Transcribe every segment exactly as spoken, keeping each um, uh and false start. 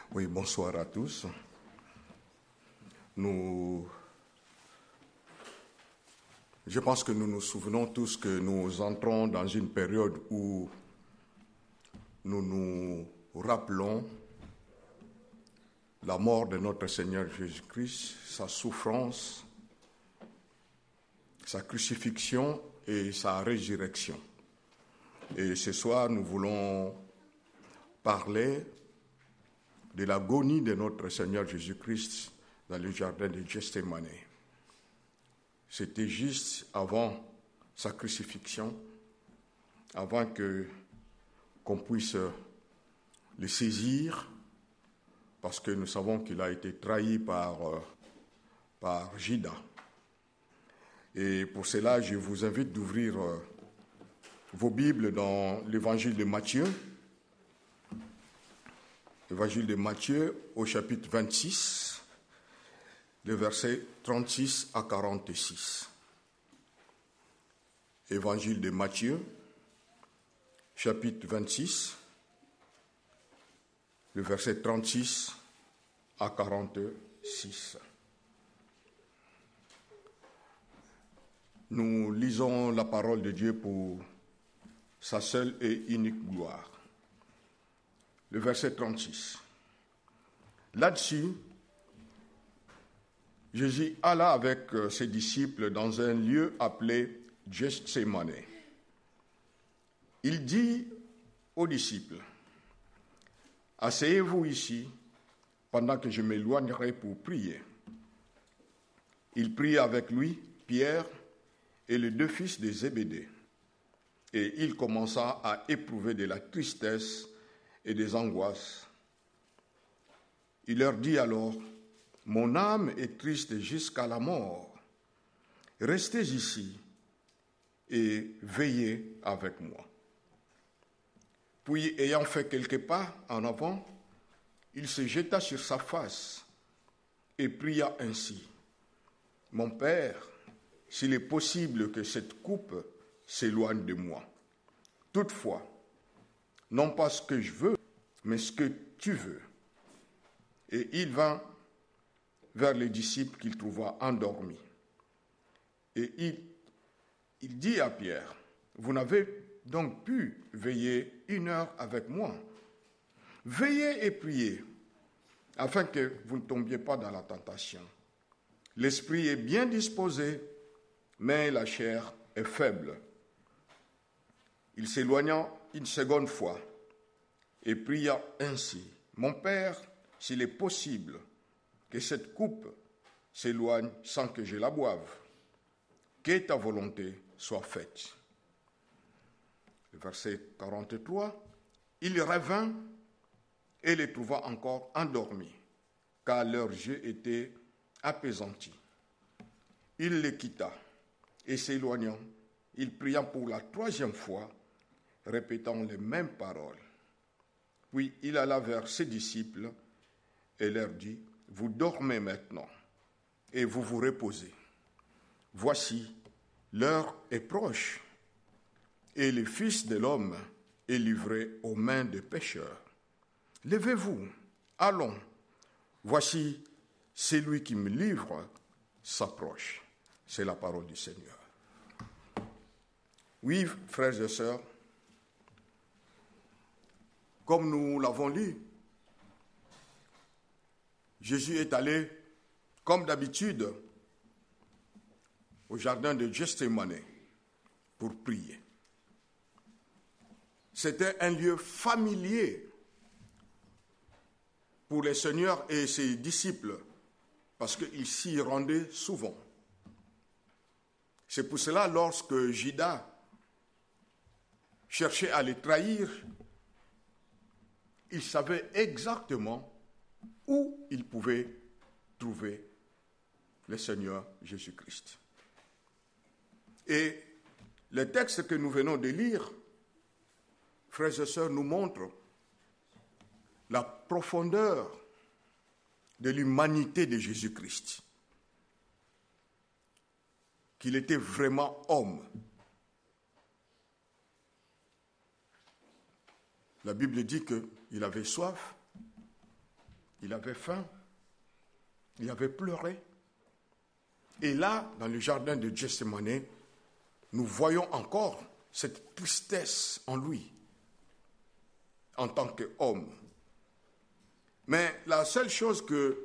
Oui, bonsoir à tous. Nous, je pense que nous nous souvenons tous que nous entrons dans une période où nous nous rappelons la mort de notre Seigneur Jésus-Christ, sa souffrance, sa crucifixion et sa résurrection. Et ce soir, nous voulons parler de l'agonie de notre Seigneur Jésus-Christ dans le jardin de Gethsémani. C'était juste avant sa crucifixion, avant que, qu'on puisse le saisir, parce que nous savons qu'il a été trahi par, par Judas. Et pour cela, je vous invite d'ouvrir vos Bibles dans l'évangile de Matthieu, l'évangile de Matthieu au chapitre vingt-six, les versets trente-six à quarante-six. Évangile de Matthieu, chapitre vingt-six, le verset trente-six à quarante-six. Nous lisons la parole de Dieu pour sa seule et unique gloire. Le verset trente-six. Là-dessus, Jésus alla avec ses disciples dans un lieu appelé Gethsémani. Il dit aux disciples, « Asseyez-vous ici pendant que je m'éloignerai pour prier. » Il prit avec lui Pierre et les deux fils de Zébédée, et il commença à éprouver de la tristesse et des angoisses. Il leur dit alors, « Mon âme est triste jusqu'à la mort. Restez ici et veillez avec moi. » Puis, ayant fait quelques pas en avant, il se jeta sur sa face et pria ainsi, « Mon Père, s'il est possible que cette coupe s'éloigne de moi. Toutefois, non pas ce que je veux, mais ce que tu veux. » Et il vint vers les disciples qu'il trouva endormis. Et il, il dit à Pierre, « Vous n'avez donc pu veiller une heure avec moi. Veillez et priez, afin que vous ne tombiez pas dans la tentation. L'esprit est bien disposé, mais la chair est faible. » Il s'éloigna une seconde fois et pria ainsi, « Mon Père, s'il est possible que cette coupe s'éloigne sans que je la boive, que ta volonté soit faite. » Le verset quarante-trois, il revint et les trouva encore endormis, car leurs yeux étaient apaisantis. Il les quitta et s'éloignant, il pria pour la troisième fois, répétant les mêmes paroles. Puis il alla vers ses disciples et leur dit, « Vous dormez maintenant et vous vous reposez. Voici, l'heure est proche et le Fils de l'homme est livré aux mains des pécheurs. Levez-vous, allons, voici celui qui me livre s'approche. » C'est la parole du Seigneur. Oui, frères et sœurs, comme nous l'avons lu, Jésus est allé, comme d'habitude, au jardin de Gethsémani pour prier. C'était un lieu familier pour le Seigneur et ses disciples, parce qu'ils s'y rendaient souvent. C'est pour cela, lorsque Judas cherchait à les trahir, il savait exactement où il pouvait trouver le Seigneur Jésus-Christ. Et le texte que nous venons de lire, frères et sœurs, nous montre la profondeur de l'humanité de Jésus-Christ. Qu'il était vraiment homme. La Bible dit qu'il avait soif, il avait faim, il avait pleuré. Et là, dans le jardin de Gethsémane, nous voyons encore cette tristesse en lui, en tant qu'homme. Mais la seule chose que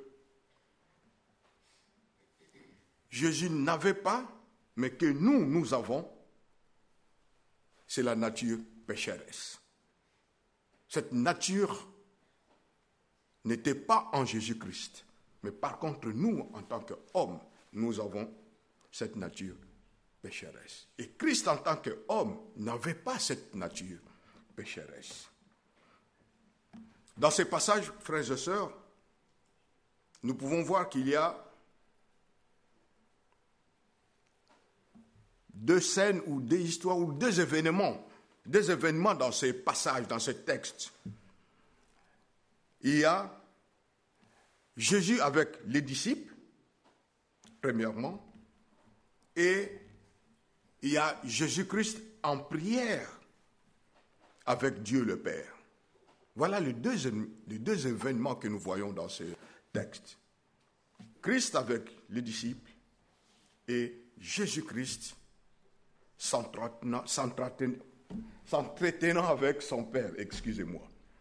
Jésus n'avait pas, mais que nous, nous avons, c'est la nature pécheresse. Cette nature n'était pas en Jésus-Christ, mais par contre, nous, en tant qu'hommes, nous avons cette nature pécheresse. Et Christ, en tant qu'homme, n'avait pas cette nature pécheresse. Dans ces passages, frères et sœurs, nous pouvons voir qu'il y a deux scènes ou deux histoires ou deux événements, deux événements dans ces passages, dans ces textes. Il y a Jésus avec les disciples, premièrement, et il y a Jésus-Christ en prière avec Dieu le Père. Voilà les deux, les deux événements que nous voyons dans ce texte. Christ avec les disciples et Jésus-Christ s'entretenant, s'entretenant, s'entretenant avec son Père, excusez-moi.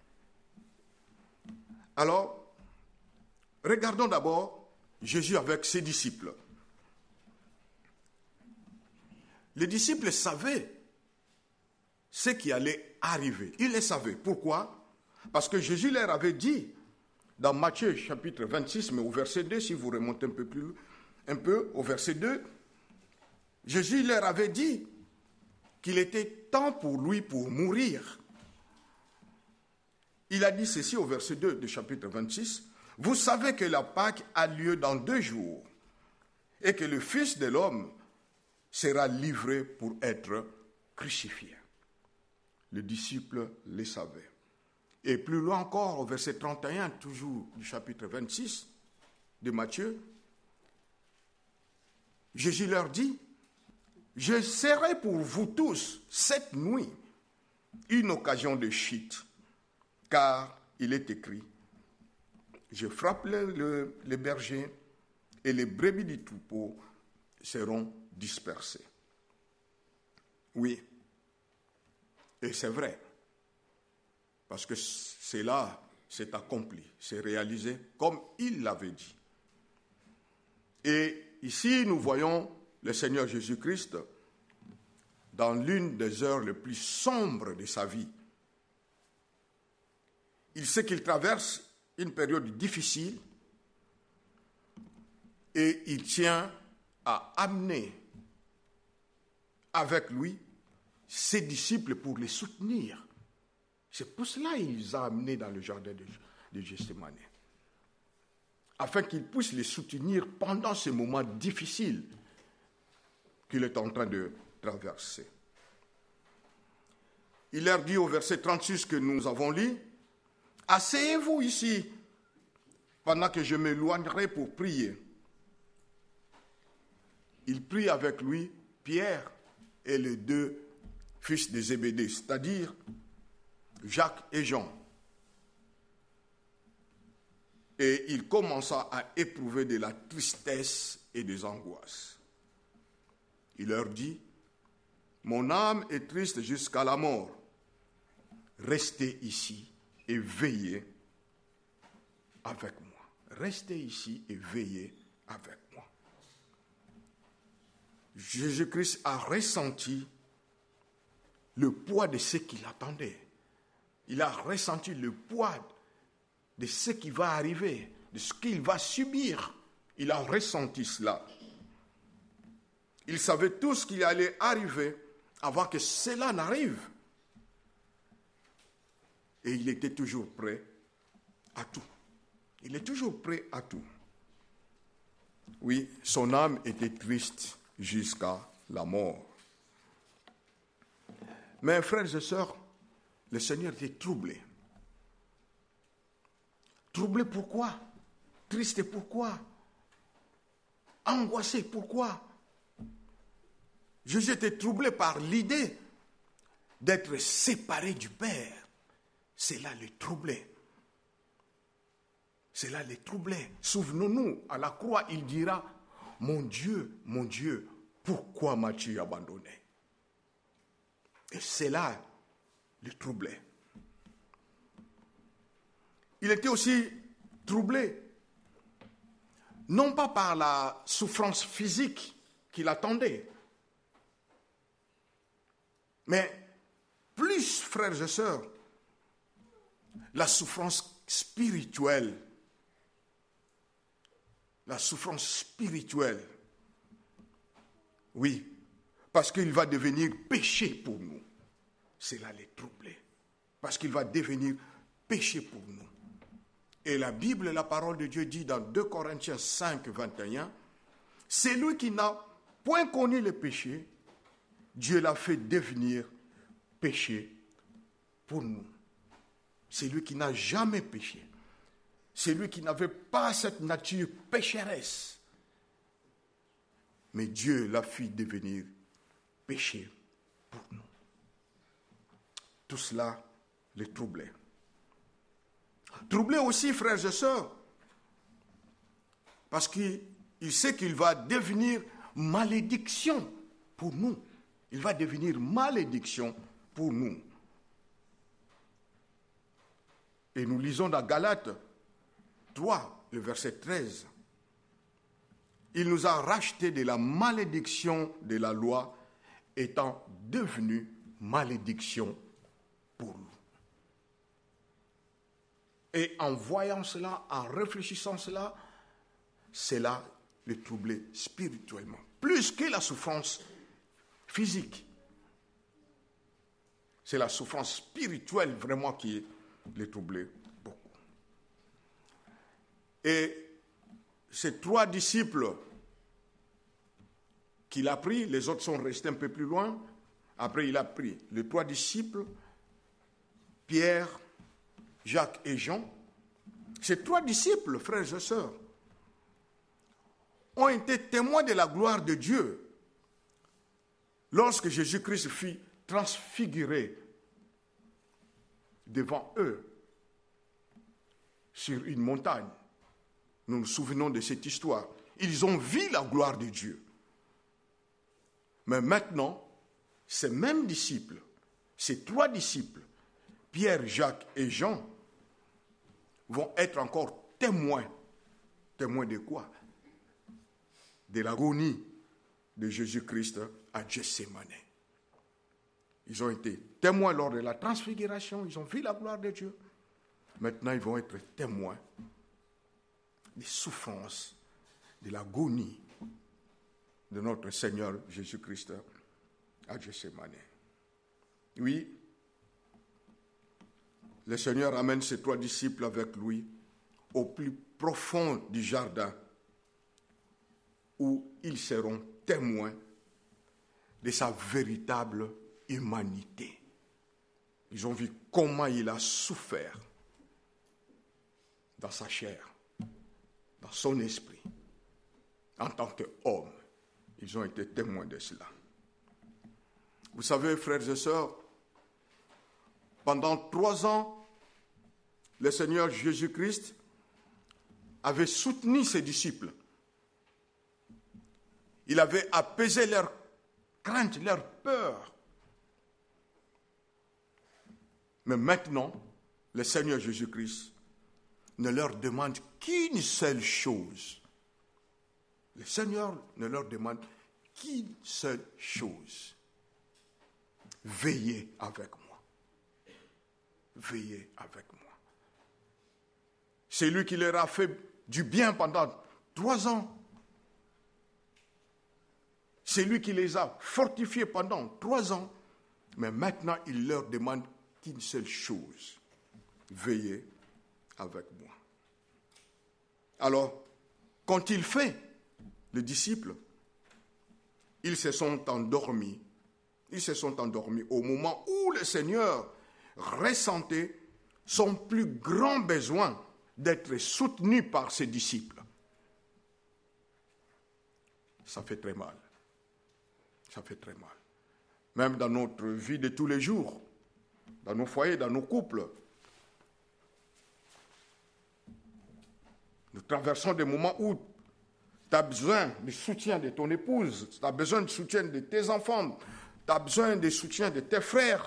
Alors, regardons d'abord Jésus avec ses disciples. Les disciples savaient ce qui allait arriver. Ils le savaient. Pourquoi ? Parce que Jésus leur avait dit, dans Matthieu chapitre vingt-six, mais au verset deux, si vous remontez un peu plus, un peu au verset deux, Jésus leur avait dit qu'il était temps pour lui pour mourir. Il a dit ceci au verset deux du chapitre vingt-six, « Vous savez que la Pâque a lieu dans deux jours et que le Fils de l'homme sera livré pour être crucifié. » Les disciples le savaient. Et plus loin encore, au verset trente et un, toujours du chapitre vingt-six de Matthieu, Jésus leur dit, « Je serai pour vous tous cette nuit une occasion de chute, car il est écrit, je frapperai le, les bergers et les brebis du troupeau seront dispersées. » Oui, et c'est vrai, parce que c'est là, c'est accompli, c'est réalisé comme il l'avait dit. Et ici, nous voyons le Seigneur Jésus-Christ dans l'une des heures les plus sombres de sa vie. Il sait qu'il traverse une période difficile et il tient à amener avec lui ses disciples pour les soutenir. C'est pour cela qu'il les a amenés dans le jardin de, de Gethsémane, afin qu'ils puissent les soutenir pendant ces moments difficiles qu'il est en train de traverser. Il leur dit au verset trente-six que nous avons lu, « Asseyez-vous ici, pendant que je m'éloignerai pour prier. » Il prie avec lui Pierre et les deux fils de Zébédée, c'est-à-dire Jacques et Jean. Et il commença à éprouver de la tristesse et des angoisses. Il leur dit, « Mon âme est triste jusqu'à la mort. Restez ici et veillez avec moi. » Restez ici et veillez avec moi. Jésus-Christ a ressenti le poids de ce qu'il attendait. Il a ressenti le poids de ce qui va arriver, de ce qu'il va subir. Il a ressenti cela. Il savait tout ce qui allait arriver avant que cela n'arrive. Et il était toujours prêt à tout. Il est toujours prêt à tout. Oui, son âme était triste jusqu'à la mort. Mais frères et sœurs, le Seigneur était troublé. Troublé pourquoi? Triste pourquoi? Angoissé pourquoi? Jésus était troublé par l'idée d'être séparé du Père. Cela le troublait. Cela les troublait. Souvenons-nous, à la croix, il dira, « Mon Dieu, mon Dieu, pourquoi m'as-tu abandonné ?» Et cela les troublait. Il était aussi troublé, non pas par la souffrance physique qui l'attendait, mais plus, frères et sœurs, la souffrance spirituelle. La souffrance spirituelle. Oui, parce qu'il va devenir péché pour nous. Cela les troublait. Parce qu'il va devenir péché pour nous. Et la Bible, la parole de Dieu dit dans deux Corinthiens cinq, vingt et un, « C'est lui qui n'a point connu le péché, Dieu l'a fait devenir péché pour nous. » C'est lui qui n'a jamais péché. C'est lui qui n'avait pas cette nature pécheresse. Mais Dieu l'a fait devenir péché pour nous. Tout cela les troublait. Troublé aussi, frères et sœurs, parce qu'il sait qu'il va devenir malédiction pour nous. Il va devenir malédiction pour nous. Et nous lisons dans Galates trois, le verset treize. Il nous a rachetés de la malédiction de la loi, étant devenu malédiction pour nous. Et en voyant cela, en réfléchissant cela, cela le troublait spirituellement, plus que la souffrance physique. C'est la souffrance spirituelle vraiment qui les troublait beaucoup. Et ces trois disciples qu'il a pris, les autres sont restés un peu plus loin. Après, il a pris les trois disciples, Pierre, Jacques et Jean. Ces trois disciples, frères et sœurs, ont été témoins de la gloire de Dieu lorsque Jésus-Christ fut transfiguré devant eux sur une montagne. Nous nous souvenons de cette histoire. Ils ont vu la gloire de Dieu. Mais maintenant, ces mêmes disciples, ces trois disciples, Pierre, Jacques et Jean, vont être encore témoins. Témoins de quoi? De l'agonie de Jésus-Christ à Gethsémane. Ils ont été témoins lors de la transfiguration, ils ont vu la gloire de Dieu. Maintenant, ils vont être témoins des souffrances, de l'agonie de notre Seigneur Jésus-Christ à Gethsémane. Oui, le Seigneur amène ses trois disciples avec lui au plus profond du jardin où ils seront témoins de sa véritable humanité. Ils ont vu comment il a souffert dans sa chair, dans son esprit, en tant qu'homme. Ils ont été témoins de cela. Vous savez, frères et sœurs, pendant trois ans, le Seigneur Jésus-Christ avait soutenu ses disciples. Il avait apaisé leur crainte, leur peur. Mais maintenant, le Seigneur Jésus-Christ ne leur demande qu'une seule chose. Le Seigneur ne leur demande qu'une seule chose. Veillez avec moi. Veillez avec moi. C'est lui qui leur a fait du bien pendant trois ans. C'est lui qui les a fortifiés pendant trois ans. Mais maintenant, il leur demande qu'une seule chose. Veillez avec moi. Alors, qu'ont-ils fait, les disciples? Ils se sont endormis. Ils se sont endormis au moment où le Seigneur ressentait son plus grand besoin d'être soutenu par ses disciples. Ça fait très mal. Ça fait très mal. Même dans notre vie de tous les jours, dans nos foyers, dans nos couples. Nous traversons des moments où tu as besoin du soutien de ton épouse, tu as besoin du soutien de tes enfants, tu as besoin du soutien de tes frères.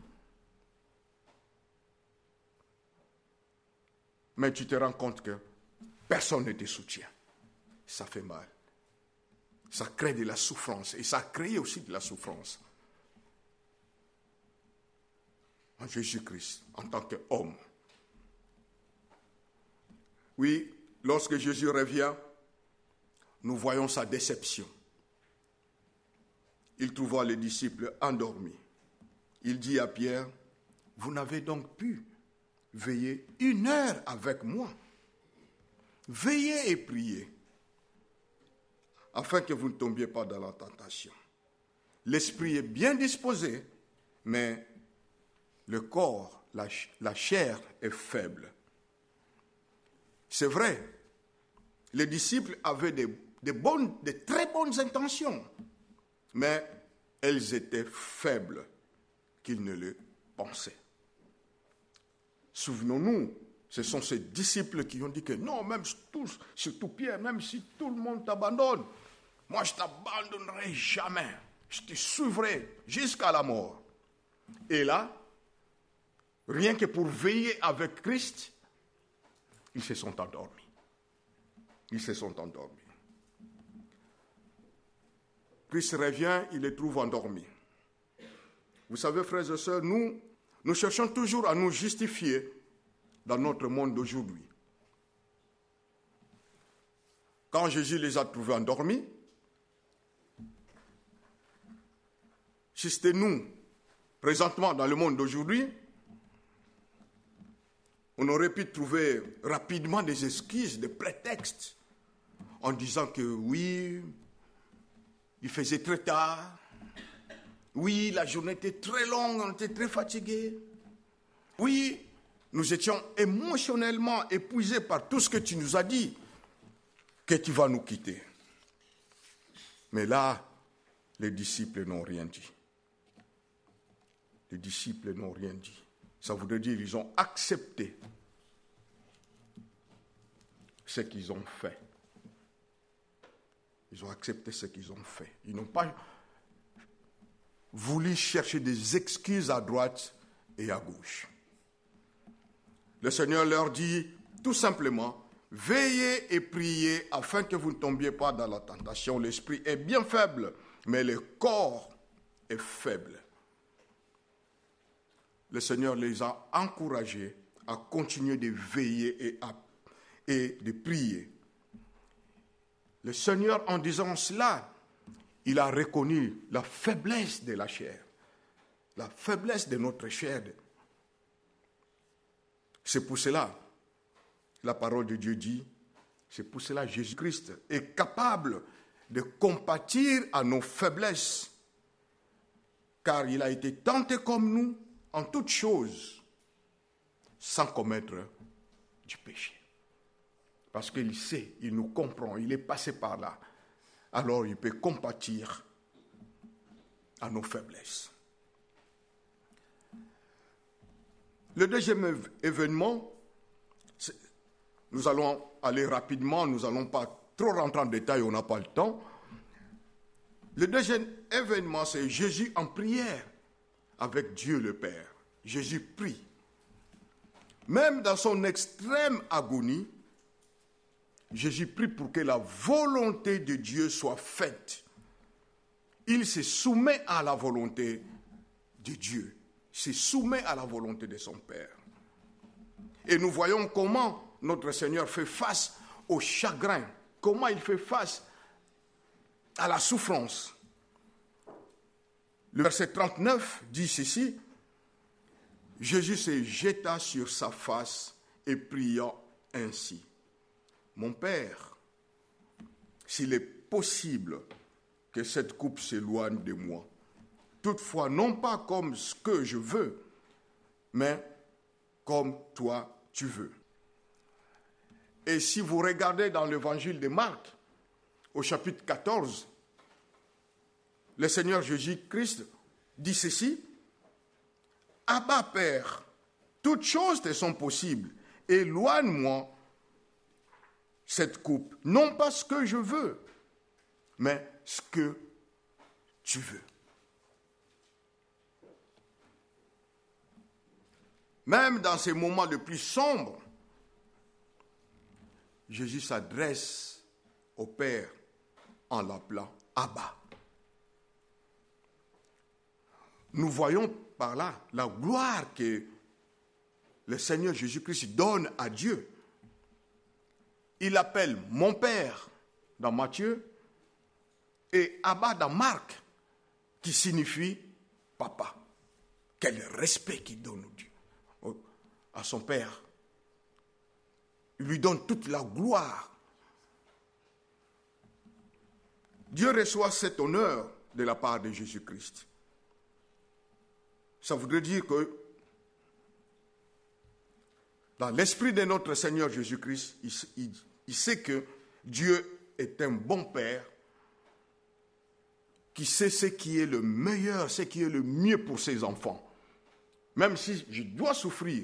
Mais tu te rends compte que personne ne te soutient. Ça fait mal. Ça crée de la souffrance et ça crée aussi de la souffrance. En Jésus-Christ, en tant qu'homme. Oui, lorsque Jésus revient, nous voyons sa déception. Il trouva les disciples endormis. Il dit à Pierre, « Vous n'avez donc pu veiller une heure avec moi. Veillez et priez, afin que vous ne tombiez pas dans la tentation. L'esprit est bien disposé, mais le corps, la, la chair est faible. » C'est vrai, les disciples avaient des, des, bonnes, des très bonnes intentions, mais elles étaient faibles qu'ils ne le pensaient. Souvenons-nous, ce sont ces disciples qui ont dit que non, même tous, surtout Pierre, même si tout le monde t'abandonne, moi je ne t'abandonnerai jamais, je te suivrai jusqu'à la mort. Et là, rien que pour veiller avec Christ, ils se sont endormis. Ils se sont endormis. Christ revient, il les trouve endormis. Vous savez, frères et sœurs, nous, nous cherchons toujours à nous justifier dans notre monde d'aujourd'hui. Quand Jésus les a trouvés endormis, si c'était nous, présentement dans le monde d'aujourd'hui, on aurait pu trouver rapidement des excuses, des prétextes, en disant que oui, il faisait très tard, oui, la journée était très longue, on était très fatigués, oui, nous étions émotionnellement épuisés par tout ce que tu nous as dit, que tu vas nous quitter. Mais là, les disciples n'ont rien dit. Les disciples n'ont rien dit. Ça voudrait dire qu'ils ont accepté ce qu'ils ont fait. Ils ont accepté ce qu'ils ont fait. Ils n'ont pas voulu chercher des excuses à droite et à gauche. Le Seigneur leur dit tout simplement, veillez et priez afin que vous ne tombiez pas dans la tentation. L'esprit est bien faible, mais le corps est faible. Le Seigneur les a encouragés à continuer de veiller et, à, et de prier. Le Seigneur, en disant cela, il a reconnu la faiblesse de la chair, la faiblesse de notre chair. C'est pour cela, la parole de Dieu dit, c'est pour cela que Jésus-Christ est capable de compatir à nos faiblesses, car il a été tenté comme nous, en toutes choses, sans commettre du péché. Parce qu'il sait, il nous comprend, il est passé par là. Alors il peut compatir à nos faiblesses. Le deuxième événement, nous allons aller rapidement, nous n'allons pas trop rentrer en détail, on n'a pas le temps. Le deuxième événement, c'est Jésus en prière avec Dieu le Père. Jésus prie. Même dans son extrême agonie, Jésus prie pour que la volonté de Dieu soit faite. Il se soumet à la volonté de Dieu. Il se soumet à la volonté de son Père. Et nous voyons comment notre Seigneur fait face au chagrin, comment il fait face à la souffrance. Le verset trente-neuf dit ceci, « Jésus se jeta sur sa face et pria ainsi. Mon Père, s'il est possible que cette coupe s'éloigne de moi, toutefois non pas comme ce que je veux, mais comme toi tu veux. » Et si vous regardez dans l'évangile de Marc, au chapitre quatorze, le Seigneur Jésus-Christ dit ceci, « Abba, Père, toutes choses te sont possibles, éloigne-moi cette coupe, non pas ce que je veux, mais ce que tu veux. Même dans ces moments les plus sombres, Jésus s'adresse au Père en l'appelant Abba. Nous voyons par là la gloire que le Seigneur Jésus-Christ donne à Dieu. Il appelle mon Père dans Matthieu et Abba dans Marc, qui signifie papa. Quel respect qu'il donne à son Père. Il lui donne toute la gloire. Dieu reçoit cet honneur de la part de Jésus-Christ. Ça voudrait dire que dans l'esprit de notre Seigneur Jésus-Christ, il, il, il sait que Dieu est un bon Père qui sait ce qui est le meilleur, ce qui est le mieux pour ses enfants. Même si je dois souffrir,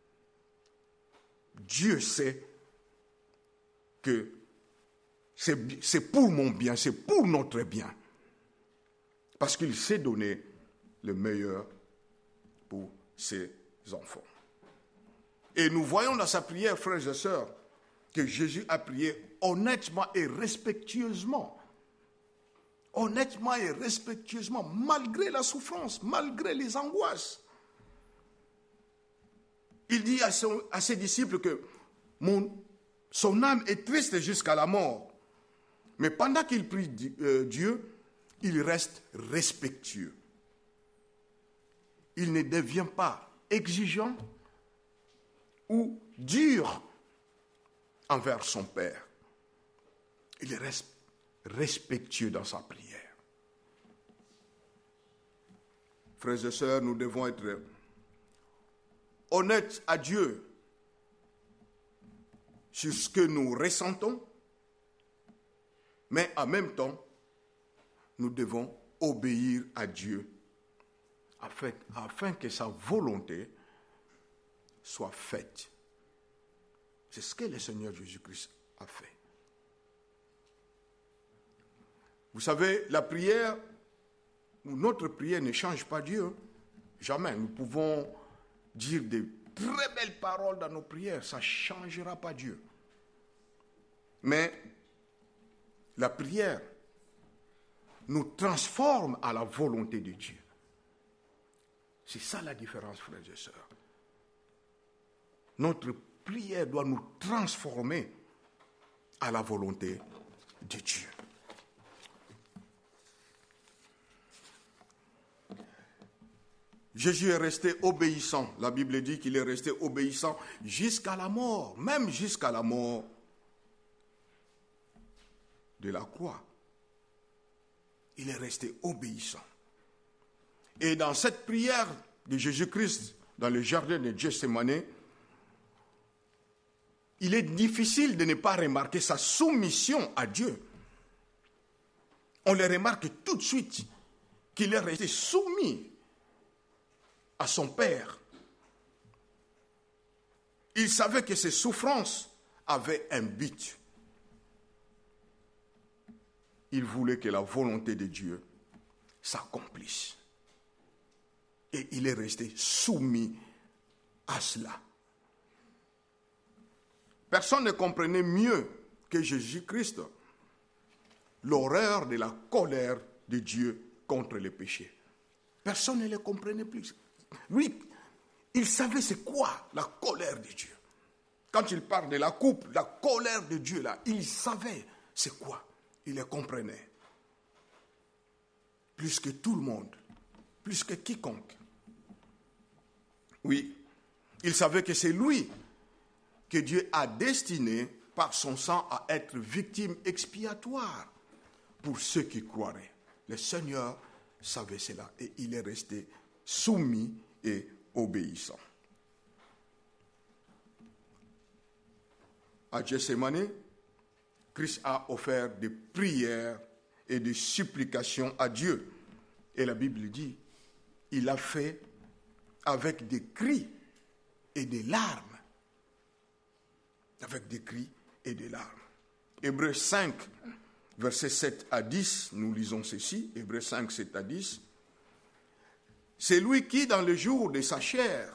Dieu sait que c'est, c'est pour mon bien, c'est pour notre bien. Parce qu'il sait donner le meilleur pour ses enfants. Et nous voyons dans sa prière, frères et sœurs, que Jésus a prié honnêtement et respectueusement. Honnêtement et respectueusement, malgré la souffrance, malgré les angoisses. Il dit à, son, à ses disciples que mon, son âme est triste jusqu'à la mort. Mais pendant qu'il prie euh, Dieu, il reste respectueux. Il ne devient pas exigeant ou dur envers son Père. Il reste respectueux dans sa prière. Frères et sœurs, nous devons être honnêtes à Dieu sur ce que nous ressentons, mais en même temps, nous devons obéir à Dieu afin, afin que sa volonté soit faite. C'est ce que le Seigneur Jésus-Christ a fait. Vous savez, la prière, notre prière ne change pas Dieu. Jamais. Nous pouvons dire de très belles paroles dans nos prières, ça ne changera pas Dieu. Mais la prière nous transforme à la volonté de Dieu. C'est ça la différence, frères et sœurs. Notre prière doit nous transformer à la volonté de Dieu. Jésus est resté obéissant. La Bible dit qu'il est resté obéissant jusqu'à la mort, même jusqu'à la mort de la croix. Il est resté obéissant. Et dans cette prière de Jésus-Christ, dans le jardin de Gethsémani, il est difficile de ne pas remarquer sa soumission à Dieu. On le remarque tout de suite qu'il est resté soumis à son Père. Il savait que ses souffrances avaient un but. Il voulait que la volonté de Dieu s'accomplisse. Et il est resté soumis à cela. Personne ne comprenait mieux que Jésus-Christ l'horreur de la colère de Dieu contre les péchés. Personne ne le comprenait plus. Lui, il savait c'est quoi la colère de Dieu. Quand il parle de la coupe, la colère de Dieu, là, il savait c'est quoi. Il le comprenait. Plus que tout le monde, plus que quiconque. Oui, il savait que c'est lui que Dieu a destiné par son sang à être victime expiatoire pour ceux qui croiraient. Le Seigneur savait cela et il est resté soumis et obéissant. À Gethsémani, Christ a offert des prières et des supplications à Dieu. Et la Bible dit, il l'a fait avec des cris et des larmes. Avec des cris et des larmes. Hébreux cinq, versets sept à dix, nous lisons ceci, Hébreux cinq, sept à dix. C'est lui qui, dans le jour de sa chair,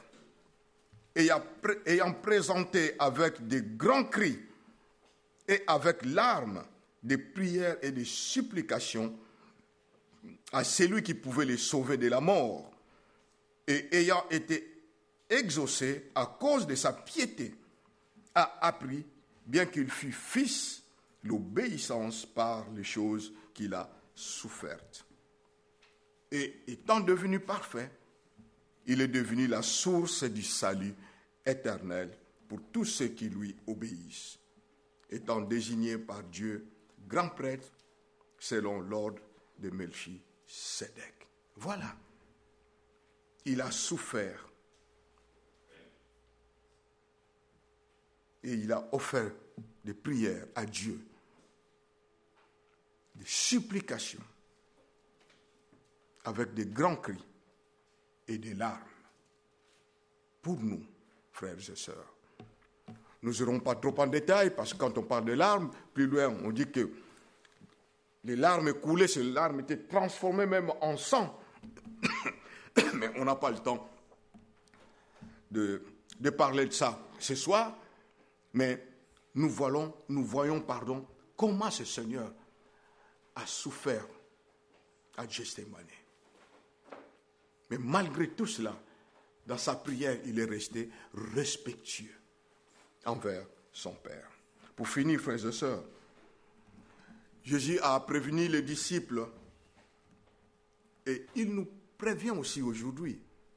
ayant présenté avec de grands cris et avec larmes, des prières et des supplications à celui qui pouvait les sauver de la mort, et ayant été exaucé à cause de sa piété, a appris, bien qu'il fût fils, l'obéissance par les choses qu'il a souffertes. Et étant devenu parfait, il est devenu la source du salut éternel pour tous ceux qui lui obéissent, étant désigné par Dieu grand prêtre selon l'ordre de Melchisédek. Voilà. Il a souffert et il a offert des prières à Dieu, des supplications, avec des grands cris et des larmes. Pour nous, frères et sœurs. Nous n'irons pas trop en détail, parce que quand on parle de larmes, plus loin, on dit que les larmes coulaient, ces larmes étaient transformées même en sang. Mais on n'a pas le temps de, de parler de ça ce soir. Mais nous voyons, nous voyons pardon, comment ce Seigneur a souffert à Gethsémani. Mais malgré tout cela, dans sa prière, il est resté respectueux envers son Père. Pour finir, frères et sœurs, Jésus a prévenu les disciples et il nous prévient aussi aujourd'hui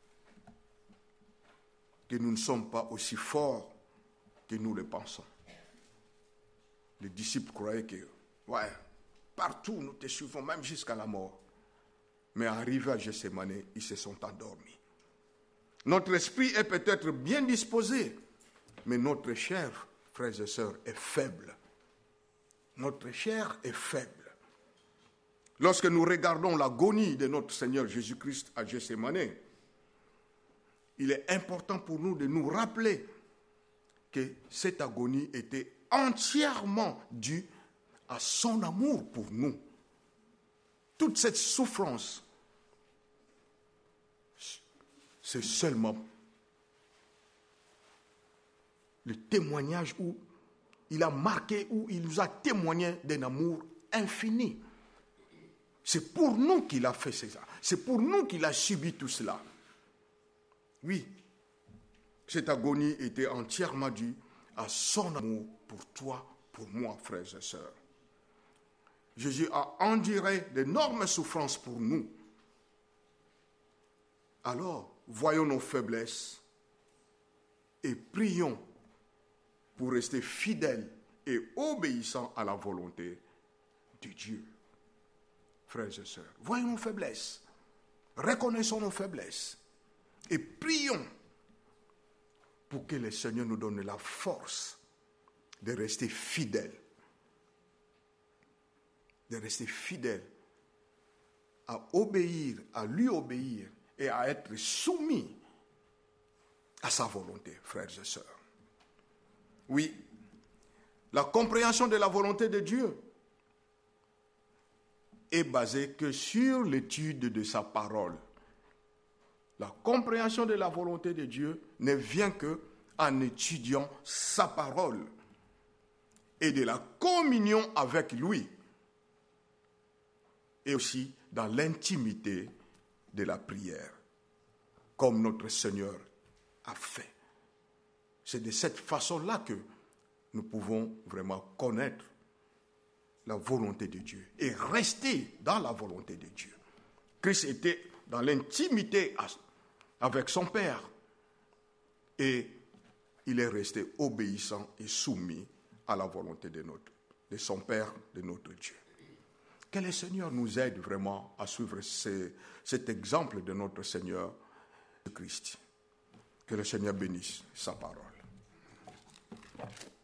que nous ne sommes pas aussi forts que nous le pensons. Les disciples croyaient que, ouais, partout nous te suivons, même jusqu'à la mort. Mais arrivés à Gethsémani, ils se sont endormis. Notre esprit est peut-être bien disposé, mais notre chair, frères et sœurs, est faible. Notre chair est faible. Lorsque nous regardons l'agonie de notre Seigneur Jésus-Christ à Gethsémani, il est important pour nous de nous rappeler que cette agonie était entièrement due à son amour pour nous. Toute cette souffrance, c'est seulement le témoignage où il a marqué, où il nous a témoigné d'un amour infini. C'est pour nous qu'il a fait ça. C'est pour nous qu'il a subi tout cela. Oui, cette agonie était entièrement due à son amour pour toi, pour moi, frères et sœurs. Jésus a enduré d'énormes souffrances pour nous. Alors, voyons nos faiblesses et prions pour rester fidèles et obéissants à la volonté de Dieu. Frères et sœurs, voyons nos faiblesses, reconnaissons nos faiblesses et prions pour que le Seigneur nous donne la force de rester fidèles, de rester fidèles à obéir, à lui obéir et à être soumis à sa volonté, frères et sœurs. Oui, la compréhension de la volonté de Dieu est basée que sur l'étude de sa parole. La compréhension de la volonté de Dieu ne vient que en étudiant sa parole et de la communion avec lui, et aussi dans l'intimité de la prière, comme notre Seigneur a fait. C'est de cette façon-là que nous pouvons vraiment connaître la volonté de Dieu et rester dans la volonté de Dieu. Christ était dans l'intimité avec son Père et il est resté obéissant et soumis à la volonté de, notre, de son Père, de notre Dieu. Que le Seigneur nous aide vraiment à suivre ce, cet exemple de notre Seigneur Christ. Que le Seigneur bénisse sa parole.